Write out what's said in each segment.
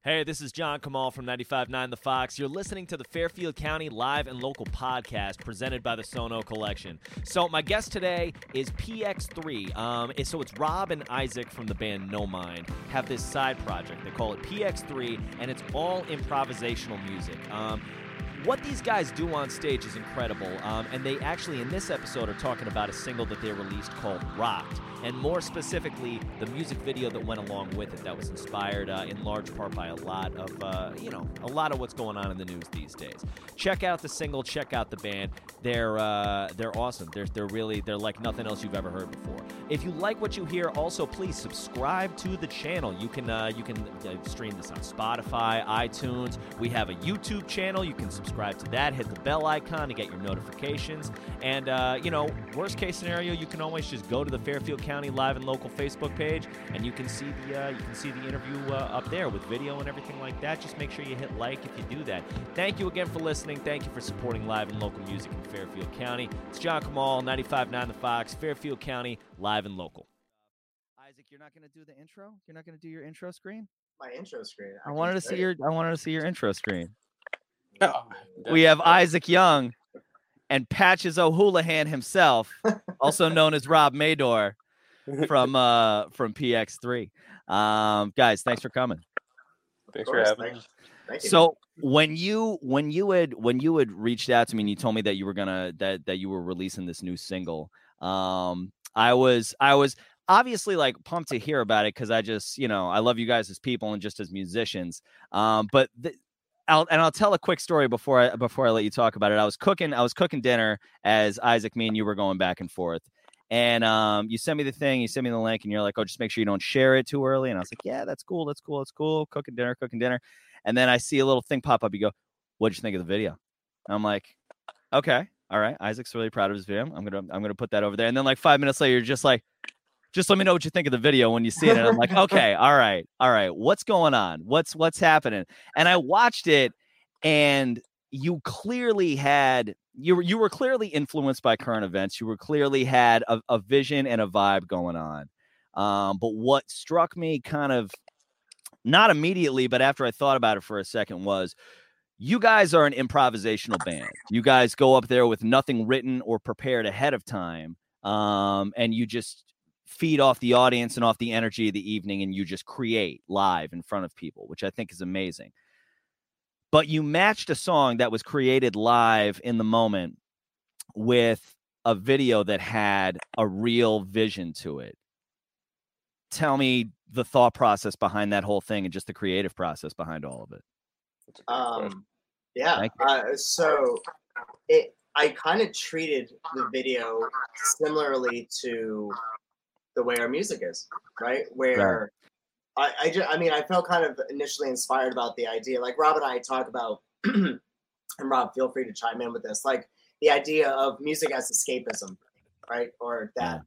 Hey, this is John Kamal from 95.9 The Fox. You're listening to the Fairfield County Live and Local podcast presented by the Sono Collection. So my guest today is PX3. So it's Rob and Isaac from the band No Mind have this side project. They call it PX3, and it's all improvisational music. What these guys do on stage is incredible, and they actually, in this episode, are talking about a single that they released called Rocked, and more specifically, the music video that went along with it that was inspired in large part by a lot of what's going on in the news these days. Check out the single, check out the band. They're awesome. They're like nothing else you've ever heard before. If you like what you hear, also please subscribe to the channel. You can stream this on Spotify, iTunes. We have a YouTube channel. You can subscribe to that. Hit the bell icon to get your notifications. And worst case scenario, you can always just go to the Fairfield County Live and Local Facebook page, and you can see the interview up there with video and everything like that. Just make sure you hit like if you do that. Thank you again for listening. Thank you for supporting live and local music in Fairfield County. It's John Kamal, 95.9 The Fox, Fairfield County Live and Local. Isaac, you're not going to do the intro? You're not going to do your intro screen? My intro screen. I wanted to see your intro screen. Oh, We have Isaac Young and Patches O'Houlihan himself, also known as Rob Mador from PX3. Guys, thanks for coming. Thanks for having me. Thank you. So when you had reached out to me and you told me that you were that you were releasing this new single, I was obviously like pumped to hear about it because I just I love you guys as people and just as musicians. But I'll tell a quick story before I let you talk about it. I was cooking dinner as Isaac, me and you were going back and forth. And you sent me the thing, you sent me the link, and you're like, oh, just make sure you don't share it too early. And I was like, yeah, that's cool. Cooking dinner. And then I see a little thing pop up. You go, what'd you think of the video? And I'm like, okay, all right. Isaac's really proud of his video. I'm gonna put that over there. And then like 5 minutes later, you're just like, just let me know what you think of the video when you see it. And I'm like, okay, all right. What's going on? What's happening? And I watched it, and you clearly had you were clearly influenced by current events. You were clearly had a vision and a vibe going on. But what struck me kind of not immediately, but after I thought about it for a second, was you guys are an improvisational band. You guys go up there with nothing written or prepared ahead of time. And you just feed off the audience and off the energy of the evening, and you just create live in front of people, which I think is amazing. But you matched a song that was created live in the moment with a video that had a real vision to it. Tell me the thought process behind that whole thing and just the creative process behind all of it. Yeah. So I kind of treated the video similarly to the way our music is, right? Where I felt kind of initially inspired about the idea. Like Rob and I talk about, and Rob, feel free to chime in with this, like the idea of music as escapism, right? Or that,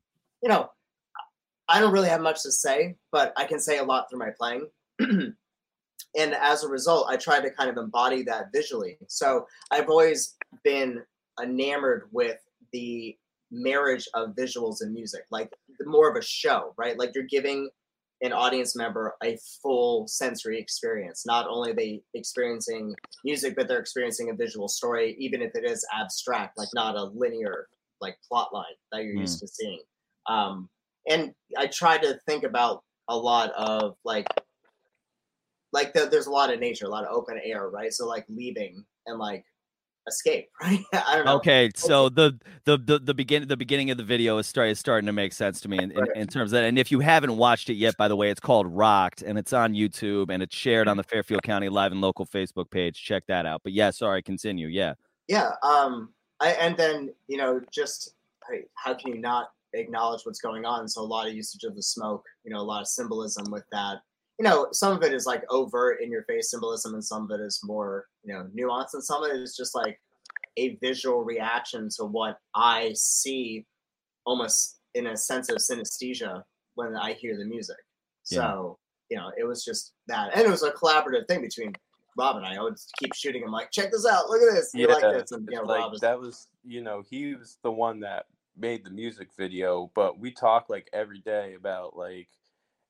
I don't really have much to say, but I can say a lot through my playing. And as a result, I try to kind of embody that visually. So I've always been enamored with the marriage of visuals and music, like more of a show, right? Like you're giving an audience member a full sensory experience. Not only are they experiencing music, but they're experiencing a visual story, even if it is abstract, like not a linear like plot line that you're used to seeing. And I try to think about a lot of there's a lot of nature, a lot of open air, right? So like leaving and like escape, right? I don't know. Okay, so the beginning of the video is starting to make sense to me in terms of that. And if you haven't watched it yet, by the way, it's called Rocked, and it's on YouTube, and it's shared on the Fairfield County Live and Local Facebook page. Check that out. But yeah, sorry, continue. Yeah. And then how can you not acknowledge what's going on? So a lot of usage of the smoke, a lot of symbolism with that. Some of it is like overt in your face symbolism, and some of it is more, nuanced, and some of it is just like a visual reaction to what I see, almost in a sense of synesthesia when I hear the music. So, it was just that. And it was a collaborative thing between Rob and I would keep shooting him like, check this out, look at this, you like this, and Rob was, that was, he was the one that made the music video, but we talk like every day about like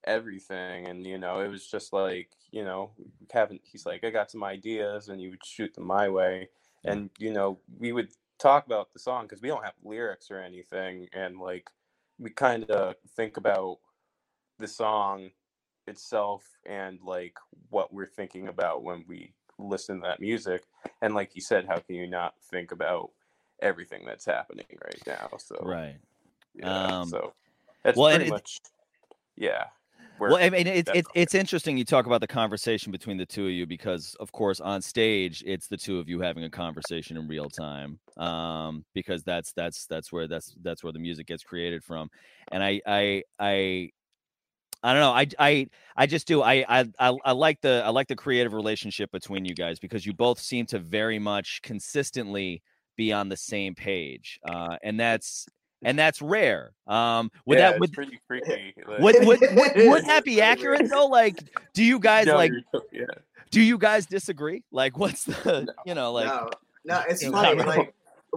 everything. And, you know, it was just like, you know, he's like, I got some ideas, and you would shoot them my way. And, you know, we would talk about the song because we don't have lyrics or anything. And like, we kind of think about the song itself and like what we're thinking about when we listen to that music. And like you said, how can you not think about everything that's happening right now? So Right. yeah, so that's well, pretty much well, I mean, it's interesting you talk about the conversation between the two of you, because of course on stage it's the two of you having a conversation in real time, because that's where the music gets created from. And I don't know. I just do. I like the creative relationship between you guys, because you both seem to very much consistently be on the same page, and that's rare. It's pretty freaky. Would that be accurate though? Like, do you guys do you guys disagree? Like, what's the no, it's funny. Like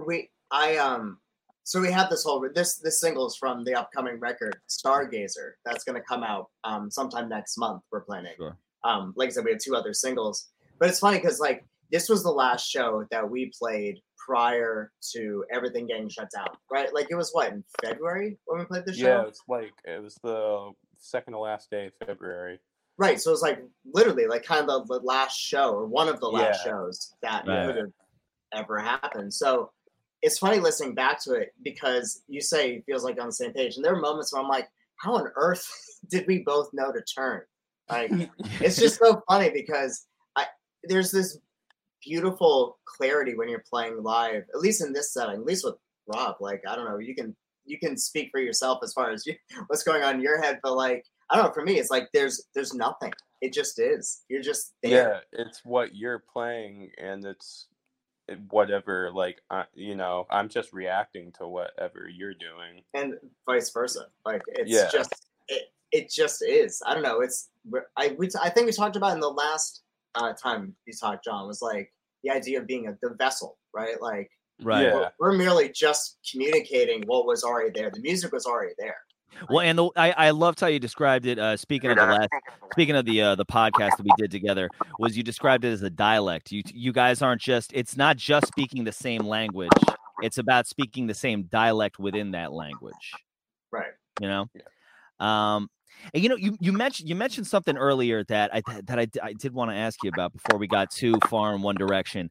so we have this whole this singles from the upcoming record Stargazer that's going to come out sometime next month. We're planning. Sure. Like I said, we have 2 other singles, but it's funny because like this was the last show that we played prior to everything getting shut down, right? Like it was what, in February when we played the show? Yeah, it was the second to last day of February. Right, so it was like literally like kind of the last show, or one of the last shows that could have ever happened. So it's funny listening back to it, because you say it feels like on the same page, and there are moments where I'm like, how on earth did we both know to turn? Like, it's just so funny because there's this beautiful clarity when you're playing live, at least in this setting, at least with Rob. Like, I don't know, you can speak for yourself as far as what's going on in your head, but like, I don't know, for me it's like there's nothing. It just is. You're just there. Yeah, it's what you're playing, and it's whatever, like I'm just reacting to whatever you're doing, and vice versa. Like it's just it just is. I don't know, I think we talked about in the last time you talked, John, was like the idea of being the vessel, right? Like, we're merely just communicating what was already there. The music was already there. Well, and I loved how you described it. Speaking of the podcast that we did together, was you described it as a dialect. You guys aren't just. It's not just speaking the same language. It's about speaking the same dialect within that language. Right. You know. Yeah. And you mentioned something earlier that I did want to ask you about before we got too far in one direction.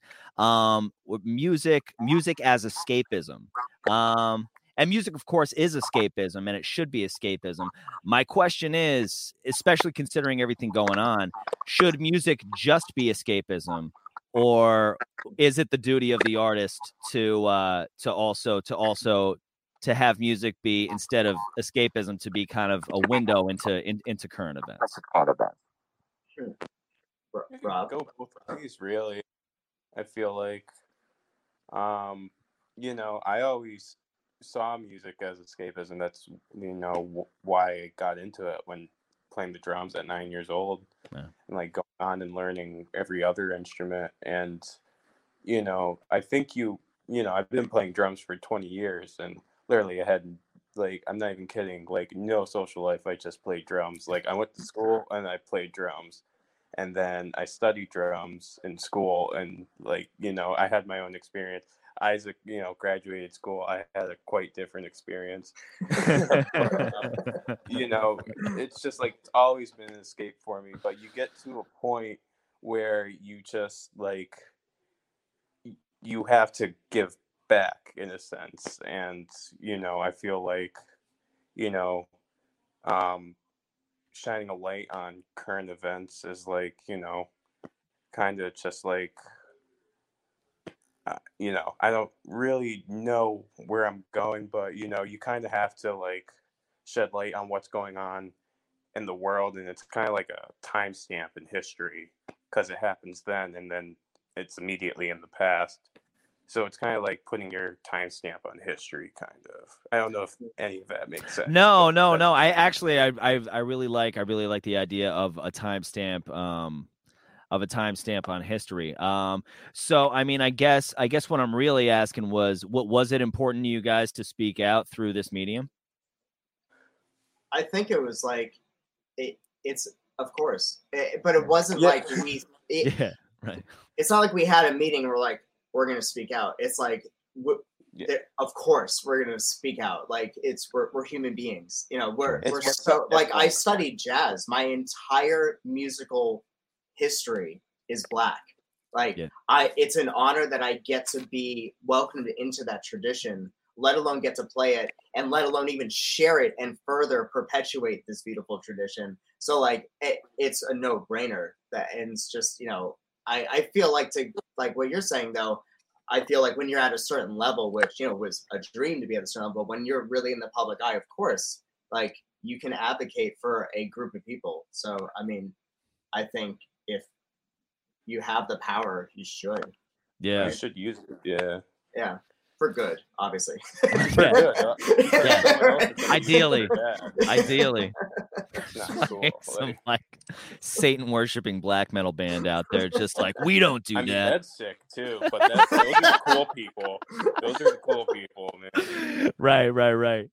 Music as escapism. And music, of course, is escapism, and it should be escapism. My question is, especially considering everything going on, should music just be escapism, or is it the duty of the artist to also have music be, instead of escapism, to be kind of a window into current events? Rob? Go both ways, really. I feel like, I always saw music as escapism. That's why I got into it when playing the drums at 9 years old, and like going on and learning every other instrument. And I think I've been playing drums for 20 years, and literally I had, like, I'm not even kidding, like, no social life. I just played drums. Like, I went to school and I played drums, and then I studied drums in school, and like I had my own experience. Isaac, graduated school. I had a quite different experience. It's just like, it's always been an escape for me. But you get to a point where you just like, you have to give back in a sense. And, I feel like, shining a light on current events is like, kind of just like, I don't really know where I'm going, but, you kind of have to like shed light on what's going on in the world. And it's kind of like a timestamp in history, because it happens then and then it's immediately in the past. So it's kind of like putting your timestamp on history, kind of. I don't know if any of that makes sense. No. I really like the idea of a timestamp. Of a timestamp on history. So I mean, I guess what I'm really asking was, what was it important to you guys to speak out through this medium? I think it was like, it's of course, but it wasn't like yeah, right. It's not like we had a meeting and we're like, we're going to speak out. It's like, of course we're going to speak out. Like we're human beings, you know, we're so like, I studied jazz. My entire musical history is Black. Like it's an honor that I get to be welcomed into that tradition, let alone get to play it, and let alone even share it and further perpetuate this beautiful tradition. So like, it's a no-brainer and it's just, you know, I feel like like what you're saying though, I feel like when you're at a certain level, which, you know, was a dream to be at a certain level, when you're really in the public eye, of course, like you can advocate for a group of people. So, I mean, I think if you have the power, you should. Yeah. You should use it. Yeah. Yeah. For good, obviously. Ideally. Cool. Some like Satan worshiping black metal band out there, just like, we don't do that. That's sick too, but those are the cool people. Those are the cool people, man. Right.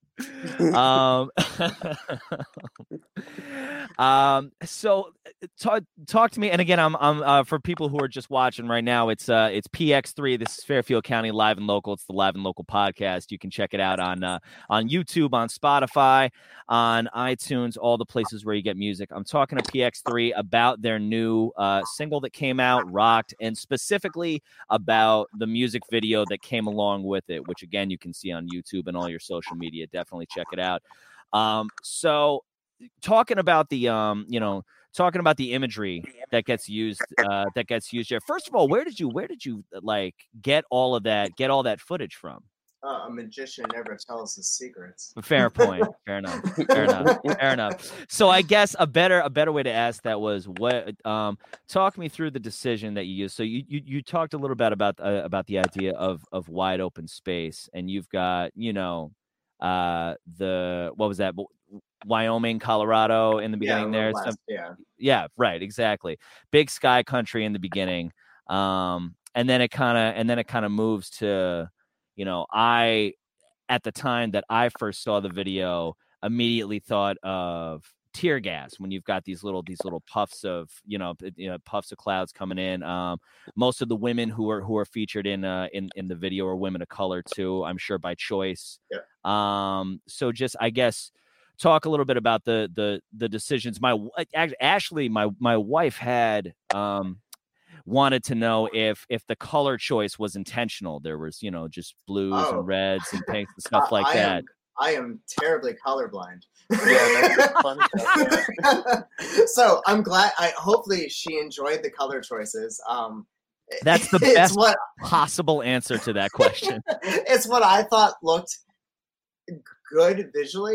So talk to me, and again, I'm for people who are just watching right now, it's PX3. This is Fairfield County Live and Local. It's the Live and Local podcast. You can check it out on YouTube, on Spotify, on iTunes, all the places where you get music. I'm talking to PX3 about their new single that came out, Rocked, and specifically about the music video that came along with it, which again you can see on YouTube and all your social media. Definitely check it out. So talking about the talking about the imagery that gets used here. First of all, where did you like get all that footage from? A magician never tells his secrets. Fair point. Fair enough. So I guess a better way to ask that was what talk me through the decision that you used. So you talked a little bit about the idea of wide open space, and you've got, you know, what was that? Wyoming, Colorado in the beginning there. Yeah, right, exactly. Big sky country in the beginning. And then it kind of moves to, you know, at the time that I first saw the video, immediately thought of tear gas when you've got these little puffs of, puffs of clouds coming in. Most of the women who are featured in the video are women of color too, I'm sure by choice. Yeah. So just, I guess, talk a little bit about the decisions. Ashley, my wife had wanted to know if the color choice was intentional. There was, you know, just blues and reds and pinks and stuff like that. I am terribly colorblind. Yeah, that's fun. So I'm glad. Hopefully she enjoyed the color choices. That's the best possible answer to that question. It's what I thought looked good visually.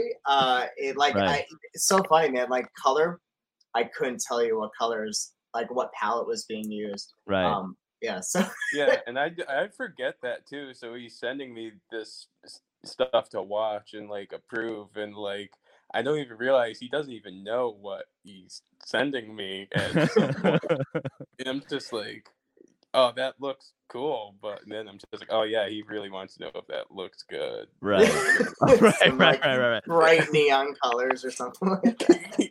It's so funny, man. Like color, I couldn't tell you what colors, like what palette was being used. Right. Yeah. So yeah, and I forget that too. So he's sending me this stuff to watch and like approve, and like I don't even realize he doesn't even know what he's sending me, and I'm just like, oh, that looks cool, but then I'm just like, oh yeah, he really wants to know if that looks good. Right. Right. Bright neon colors or something like that.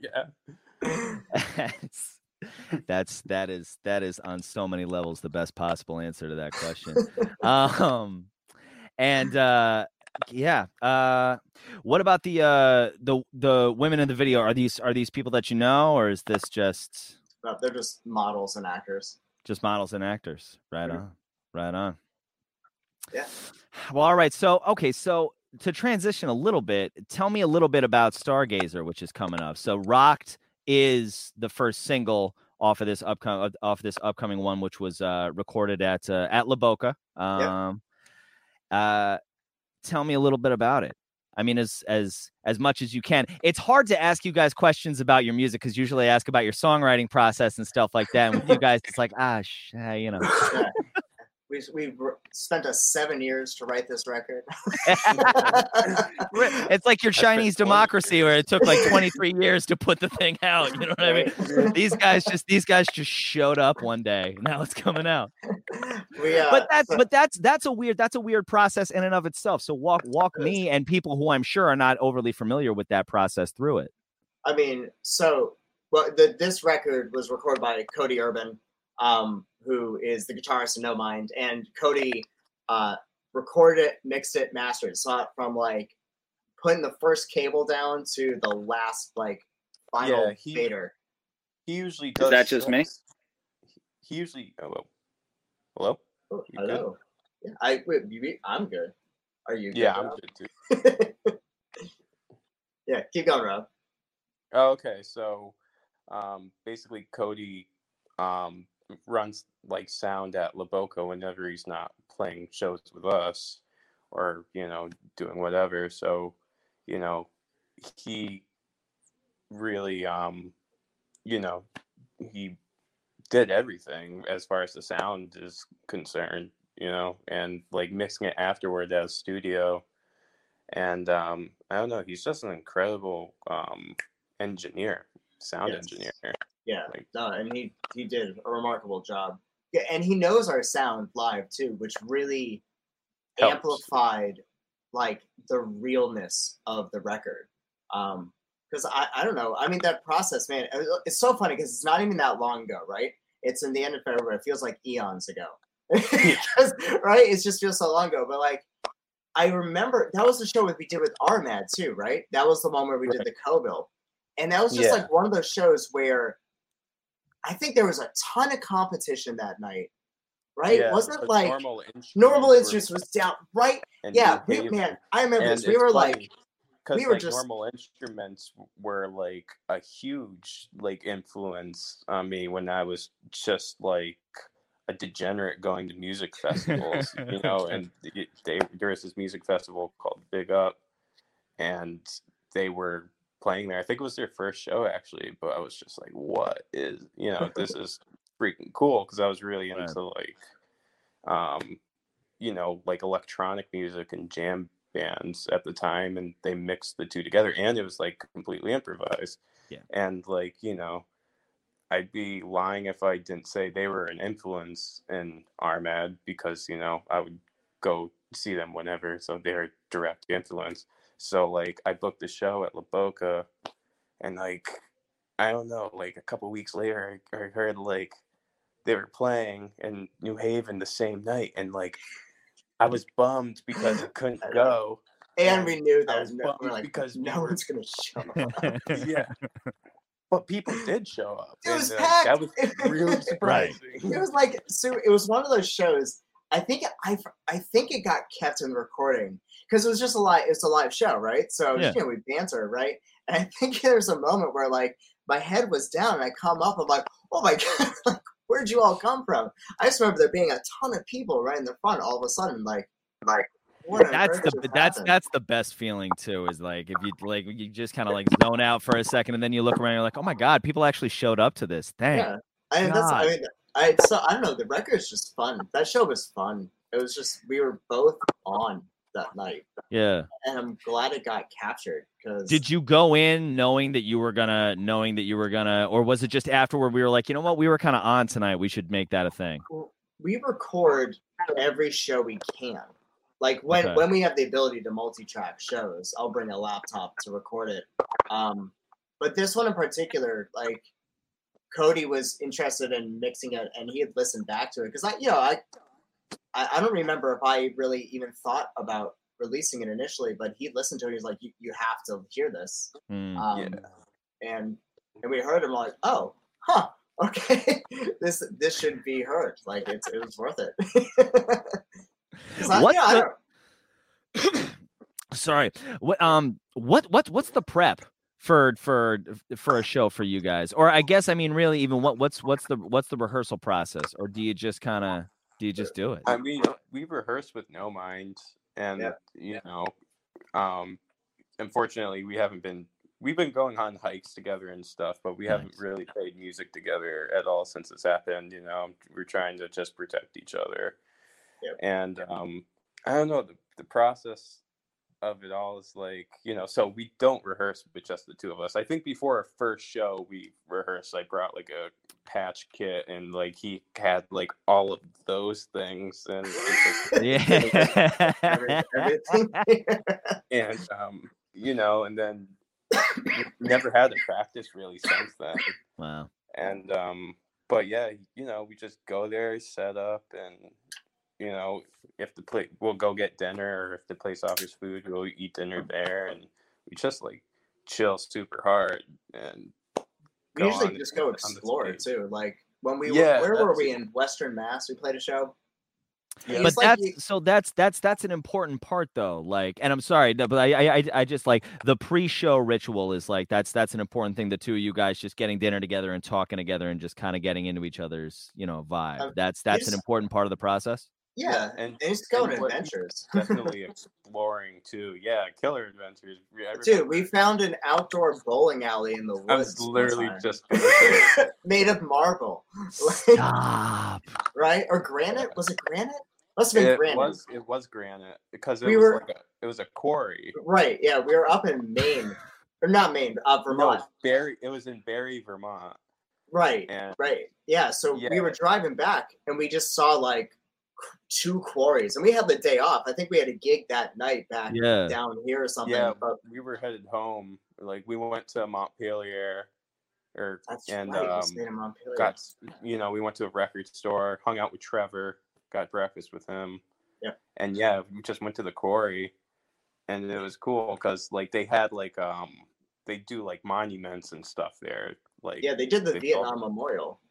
Yeah. That is on so many levels the best possible answer to that question. What about the women in the video? Are these people that you know, or is this just? No, they're just models and actors. Just models and actors. Right on. Yeah. Well, all right. So to transition a little bit, tell me a little bit about Stargazer, which is coming up. So Rocked is the first single off of this upcoming one, which was recorded at La Boca. Tell me a little bit about it. I mean, as much as you can. It's hard to ask you guys questions about your music because usually I ask about your songwriting process and stuff like that. And with you guys, it's like, you know. We spent us 7 years to write this record. It's like your Chinese democracy where it took like 23 years to put the thing out. You know what I mean? These guys just showed up one day. Now it's coming out. But that's a weird process in and of itself. So walk me and people who I'm sure are not overly familiar with that process through it. I mean, this record was recorded by Cody Urban, who is the guitarist in No Mind, and Cody recorded it, mixed it, mastered it. Saw it from like putting the first cable down to the last like final fader. He usually does. Is that just me? He usually. Hello. Oh, hello. Yeah, I'm good. Are you? Yeah, good, I'm good too. Yeah, keep going, Rob. Oh, okay, so basically Cody runs like sound at La Boca whenever he's not playing shows with us or, doing whatever. So, he really he did everything as far as the sound is concerned, and like mixing it afterward at a studio. And I don't know, he's just an incredible engineer, sound engineer. Yeah, and he did a remarkable job. Yeah, and he knows our sound live too, which really helps. Amplified like the realness of the record. Because I don't know, I mean that process, man, it's so funny because it's not even that long ago, right? It's in the end of February. It feels like eons ago, right? It just feels so long ago, but like. I remember that was the show we did with Armad too, right? That was the one where we did the co-bill. And that was just like one of those shows where I think there was a ton of competition that night, right? Yeah, wasn't it like normal instruments was down, right? Yeah, I remember this. We were like, normal instruments were like a huge like influence on me when I was just like a degenerate going to music festivals, and there was this music festival called Big Up, and they were playing there. I think it was their first show actually, but I was just like, what is, this is freaking cool, because I was really into like electronic music and jam bands at the time, and they mixed the two together, and it was like completely improvised. And like, I'd be lying if I didn't say they were an influence in Armad, because, I would go see them whenever. So they're a direct influence. So like I booked the show at La Boca, and like, I don't know, like a couple weeks later, I heard like they were playing in New Haven the same night. And like, I was bummed because I couldn't go. And we knew that. We're like, because no one's going to show up. Yeah. But people did show up. It was packed. That was really surprising. It was like, so it was one of those shows. I think it got kept in recording because it was just it's a live show, right? So we banter, right? And I think there's a moment where like my head was down and I come up, I'm like, oh my God, like, where'd you all come from? I just remember there being a ton of people right in the front all of a sudden, like that's the best feeling too, is like if you just kind of like zone out for a second and then you look around and you're like, oh my God, people actually showed up to this. Thank God. I don't know, the record's just fun. That show was fun. It was just, we were both on that night. Yeah. And I'm glad it got captured. Because did you go in knowing that you were gonna, or was it just afterward we were like, you know what, we were kind of on tonight, we should make that a thing? We record every show we can. Like when we have the ability to multi-track shows, I'll bring a laptop to record it. But this one in particular, like Cody was interested in mixing it, and he had listened back to it because I don't remember if I really even thought about releasing it initially, but he listened to it. He's like, "You have to hear this," and we heard him like, "Oh, huh, okay, this should be heard. Like it was worth it." Sorry. What's the prep for a show for you guys? Or I guess, I mean, really, even what's the rehearsal process? Or do you just do it? I mean, we rehearse with No Mind, and unfortunately, we've been going on hikes together and stuff, but we haven't really played music together at all since this happened. We're trying to just protect each other. Yep. And I don't know, the process of it all is like, so we don't rehearse with just the two of us. I think before our first show we rehearsed, I brought like a patch kit, and like he had like all of those things, and everything. And and then never had to practice really since then. Wow. And but yeah, you know, we just go there, set up, and you know, if the place, we'll go get dinner, or if the place offers food, we'll eat dinner there, and we just like chill super hard. And we usually just go explore too. Like when we where were we in Western Mass? We played a show. Yeah. But that's an important part though. Like, and I'm sorry, but I just like the pre-show ritual is like that's an important thing. The two of you guys just getting dinner together and talking together and just kind of getting into each other's, you know, vibe. That's an important part of the process. Yeah, and just going on adventures. Definitely exploring too. Yeah, killer adventures. Dude, we found an outdoor bowling alley in the woods. I was literally just made of marble. Stop. Right? Or granite? Was it granite? Must have been granite. It was granite because it was a quarry. Right. Yeah, we were up in Maine, or not Maine, Vermont. No, it was in Barrie, Vermont. Right. Right. Yeah. So we were driving back, and we just saw like 2 quarries, and we had the day off. I think we had a gig that night back down here or something. Yeah, but we were headed home. Like we went to Montpelier, we went to a record store, hung out with Trevor, got breakfast with him. Yeah, and we just went to the quarry, and it was cool because like they had like they do like monuments and stuff there. Like they did the Vietnam Memorial.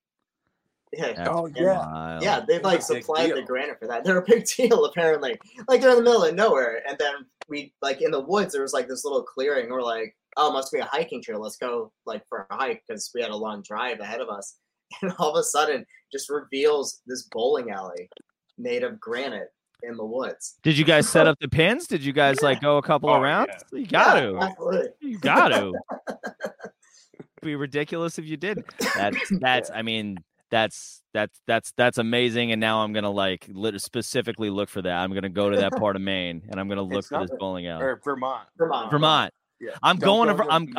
Yeah. Yeah, they've like supplied the granite for that. They're a big deal apparently. Like they're in the middle of nowhere, and then we like in the woods there was like this little clearing. We're like, oh, it must be a hiking trail. Let's go like for a hike because we had a long drive ahead of us. And all of a sudden, just reveals this bowling alley made of granite in the woods. Did you guys set up the pins? Did you guys like go a couple of rounds? Yeah. You got to. Absolutely. You got to. Be ridiculous if you didn't. That's. I mean. That's amazing, and now I'm gonna like specifically look for that. I'm gonna go to that part of Maine, and I'm gonna look for this bowling alley. Or Vermont. Yeah. I'm going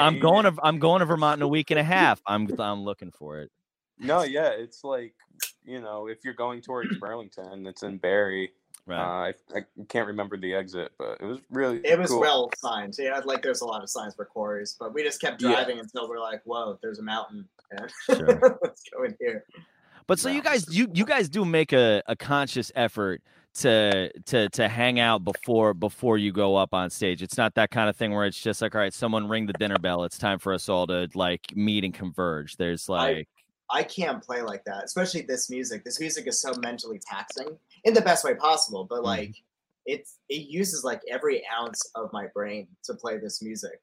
to Vermont in a week and a half. I'm looking for it. No, yeah, it's like, you know, if you're going towards Burlington, it's in Barrie. Right. I can't remember the exit, but it was really cool. Well signed. Yeah, like there's a lot of signs for quarries, but we just kept driving until we're like, whoa, there's a mountain. Sure. Let's go in here. But so you guys do make a conscious effort to hang out before you go up on stage. It's not that kind of thing where it's just like, all right, someone ring the dinner bell. It's time for us all to like meet and converge. There's like I can't play like that, especially this music. This music is so mentally taxing in the best way possible, but like it uses like every ounce of my brain to play this music.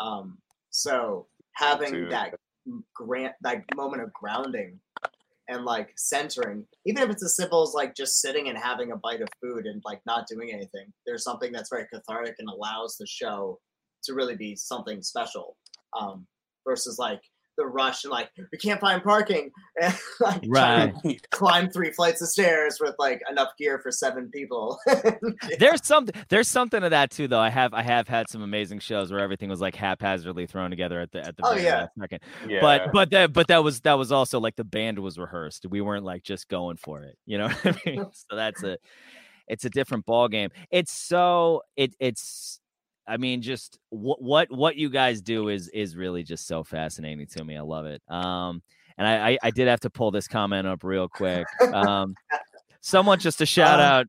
So having that moment of grounding and like centering, even if it's as simple as like just sitting and having a bite of food and like not doing anything, there's something that's very cathartic and allows the show to really be something special, versus like the rush and like we can't find parking and like trying to climb 3 flights of stairs with like enough gear for 7 people. There's something to that too, though. I have had some amazing shows where everything was like haphazardly thrown together at the very last second. Yeah. But that was also like the band was rehearsed. We weren't like just going for it. You know what I mean? So it's a different ball game. It's I mean, just what you guys do is really just so fascinating to me. I love it. And I did have to pull this comment up real quick. Someone just to shout out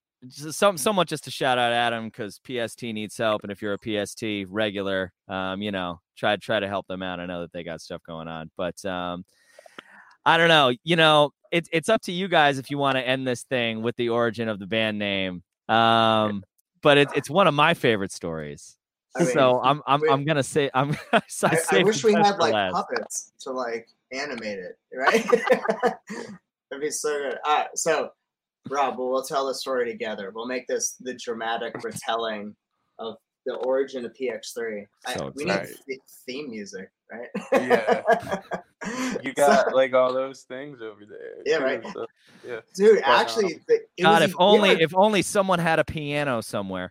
Adam, because PST needs help, and if you're a PST regular, try to help them out. I know that they got stuff going on, but I don't know. You know, it's up to you guys if you want to end this thing with the origin of the band name. But it's one of my favorite stories. I mean, so I'm gonna say I wish we had like puppets to like animate it, right? That'd be so good. All right, so Rob, we'll tell the story together. We'll make this the dramatic retelling of the origin of PX3. We need theme music, right? Yeah. You got like all those things over there. Yeah, right. So, yeah. Dude, actually, if only someone had a piano somewhere.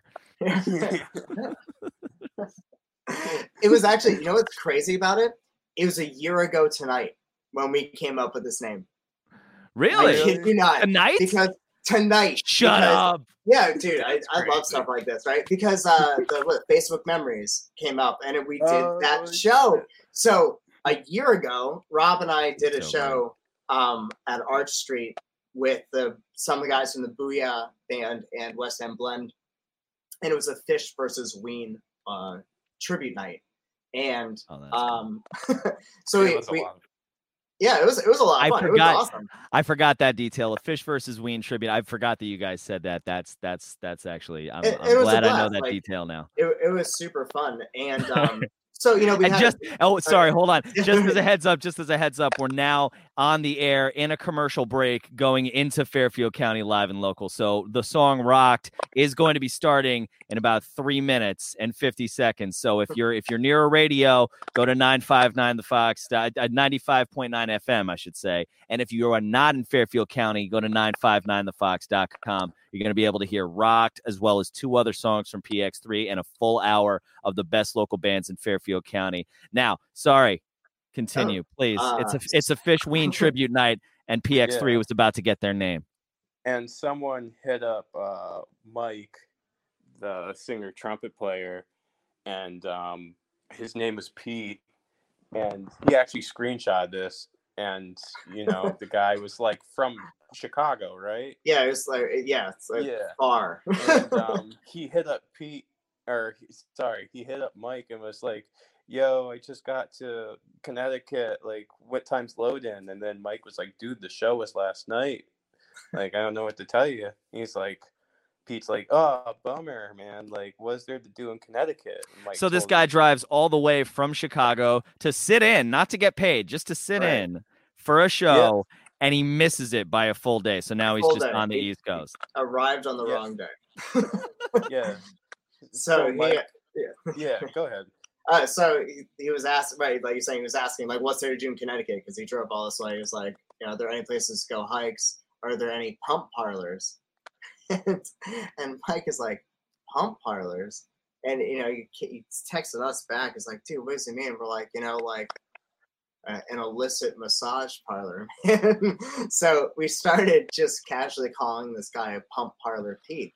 It was actually, you know what's crazy about it? It was a year ago tonight when we came up with this name. Really? I kid you not. Tonight? Because tonight. Shut up. Yeah, dude, I love stuff like this, right? Because Facebook Memories came up, and we did that show. Shit. So a year ago, Rob and I did a show at Arch Street with some of the guys from the Booyah Band and West End Blend, and it was a Fish versus Ween tribute night. And so yeah, it was a lot of fun. It was awesome. I forgot that detail. A Fish versus Ween tribute. I forgot that you guys said that. That's actually. I'm glad I know that detail now. It was super fun, and so we hold on. Just as a heads up, we're now on the air in a commercial break going into Fairfield County Live and Local. So the song "Rocked" is going to be starting in about 3 minutes and 50 seconds. So if you're near a radio, go to 959 the Fox, 95.9 FM, I should say. And if you are not in Fairfield County, go to 959thefox.com. You're going to be able to hear "Rocked" as well as 2 other songs from PX3 and a full hour of the best local bands in Fairfield County. Now, sorry, continue, please. It's a Fish Ween tribute night, and PX3 was about to get their name. And someone hit up Mike, the singer trumpet player, and his name was Pete, and he actually screenshot this, and the guy was like from Chicago, right? Yeah, it's like far. And he hit up he hit up Mike and was like, yo, I just got to Connecticut, like what time's load in? And then Mike was like, dude, the show was last night, like I don't know what to tell you. He's like, Pete's like, oh, bummer, man, like what's there to do in Connecticut? So this guy drives all the way from Chicago to sit in, not to get paid, just to sit in for a show. Yeah. And he misses it by a full day. So now he's just on the East Coast. Arrived on the wrong day. Yeah. So go ahead. So he was asked, right, like you're saying, he was asking, like, what's there to do in Connecticut? Because he drove all this way. He was like, are there any places to go hikes? Are there any pump parlors? And Mike is like, pump parlors? And, he texted us back. It's like, dude, what does he mean? We're like, an illicit massage parlor. So we started just casually calling this guy a Pump Parlor Pete.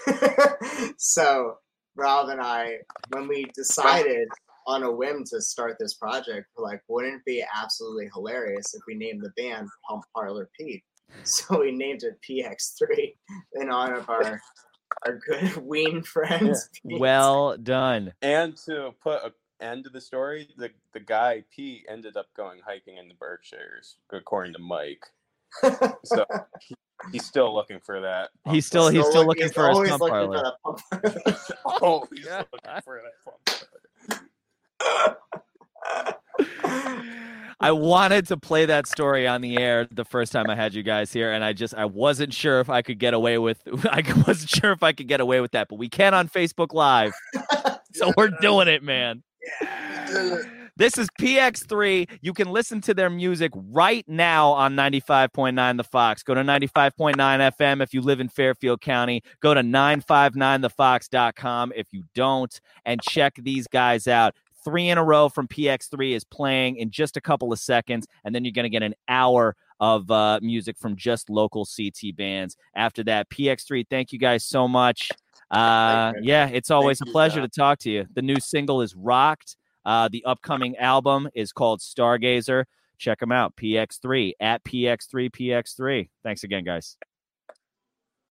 So Rob and I, when we decided on a whim to start this project, we're like, wouldn't it be absolutely hilarious if we named the band Pump Parlor Pete? So we named it PX3 in honor of our good Ween friends. Yeah. Well done. And to put a end to the story, the guy Pete ended up going hiking in the Berkshires, according to Mike. So he's still looking for that. He's still looking for his pump parlor. Always looking for that pump parlor. I wanted to play that story on the air the first time I had you guys here, and I wasn't sure if I could get away with that, but we can on Facebook Live. So we're doing it, man. This is PX3. You can listen to their music right now on 95.9 The Fox. Go to 95.9 FM if you live in Fairfield County. Go to 959thefox.com if you don't, and check these guys out. 3 in a row from PX3 is playing in just a couple of seconds, and then you're going to get an hour of music from just local CT bands. After that, PX3, thank you guys so much. It's always a pleasure to talk to you. The new single is Rocked. The upcoming album is called Stargazer. Check them out, PX3, at PX3PX3. Thanks again, guys.